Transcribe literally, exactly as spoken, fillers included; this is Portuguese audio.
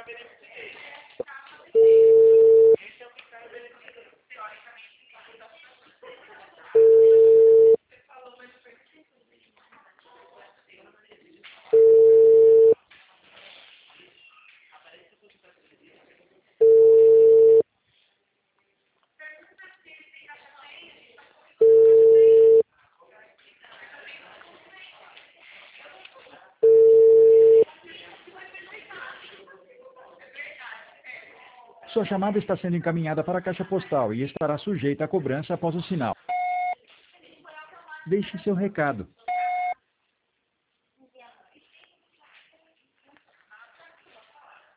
Sua chamada está sendo encaminhada para a caixa postal e estará sujeita à cobrança após o sinal. Deixe seu recado.